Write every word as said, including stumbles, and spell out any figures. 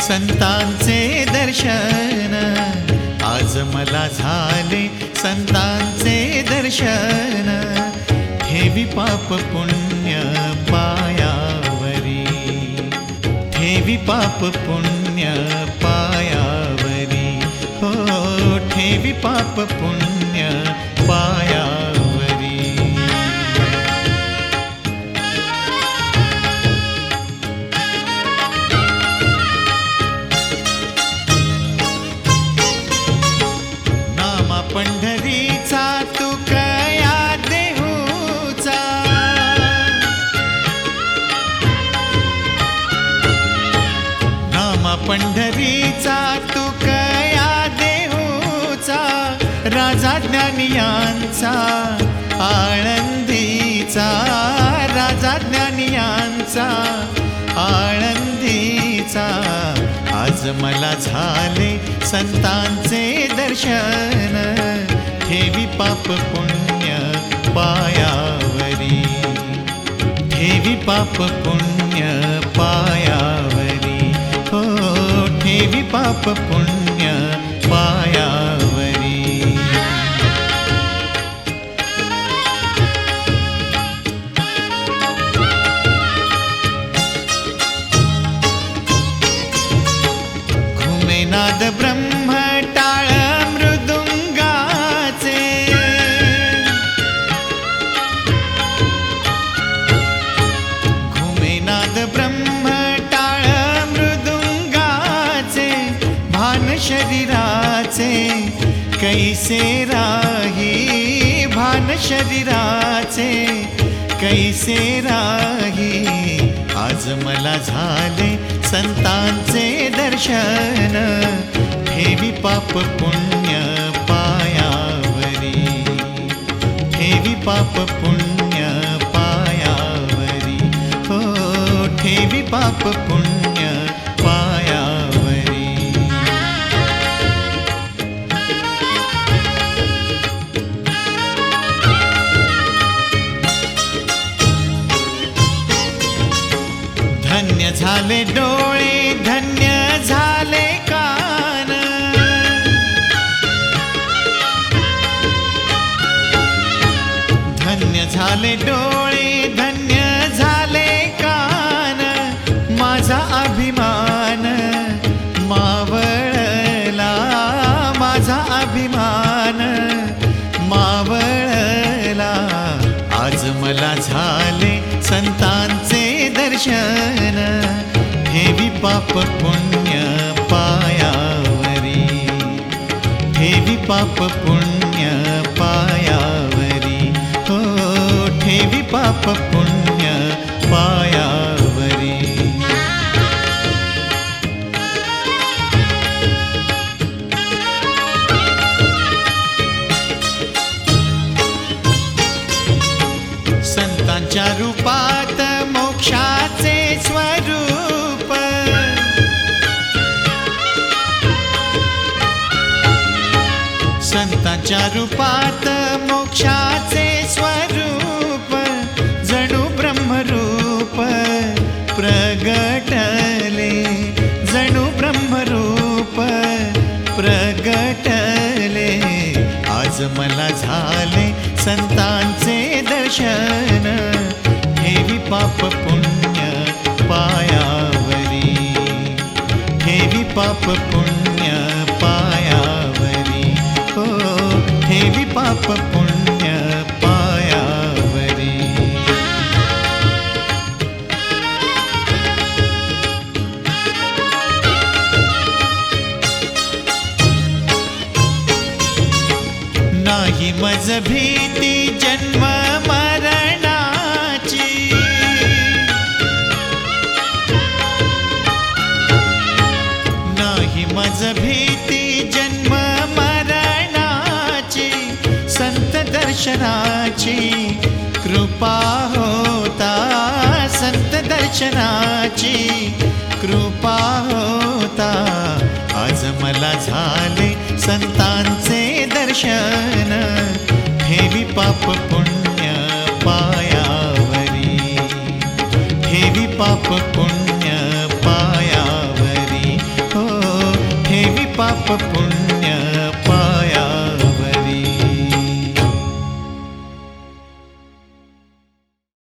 संतांचे दर्शन, आज मला झाले संतांचे दर्शन. ठेवी पाप पुण्य पायावरी, ठेवी पाप पुण्य पायावरी. हो ठेवी पाप पुण्य पायावरी. नामा पंढरीचा तुकया देहूचा, नामा पंढरीचा तुकया देहूचा. राजा ज्ञानियांचा आळंदीचा, राजा ज्ञानियांचा आळंदीचा. आज मला झाले संतांचे दर्शन. ठेवी पाप पुण्य पायावरी, ठेवी पाप पुण्य पायावरी. हो ठेवी पाप पुण्य पायावरी. नाद ब्रह्म टाळ मृदुंगाचे, घुमे नाद ब्रह्म टाळ मृदुंगाचे. भान शरीराचे कैसे राही, भान शरीराचे कैसे राही. आज मला झाले संतांचे दर्शन. ठेवी पाप पुण्य पायावरी, ठेवी पाप पुण्य पायावरी. हो ठेवी पाप पुण्य पायावरी. धन्य झाले डोळे, धन्य झाले कान. धन्य झाले डोळे, धन्य झाले कान. माझा अभिमान मावळला, माझा अभिमान मावळला. आज मला झाले संतांचे दर्शन. ठेवी पाप पुण्य पायावरी, ठेवी पाप पुण्य पायावरी. हो ठेवी पाप पुण्य पायावरी. संतांच्या रूपात मोक्षाचे स्वरूप, संतांच्या रूपात मोक्षाचे स्वरूप. जणू ब्रह्मरूप प्रगटले, जणू ब्रह्मरूप प्रगटले. आज मला झाले संतांचे दर्शन. ठेवी पाप पुण्य पायावरी, ठेवी पाप पुण्य पायावरी. हो ठेवी पाप पुण्य पायावरी. नाही मज भीती जन्म मरणाची, नाही मज भीती जन्म मरणाची. संत दर्शनाची कृपा होता, संत दर्शनाची कृपा होता. आज मला झाले संतांचे दर्शन. ठेवी पाप पुण्य पायावरी, ठेवी पाप पुण्य पायावरी. पाप पुण्य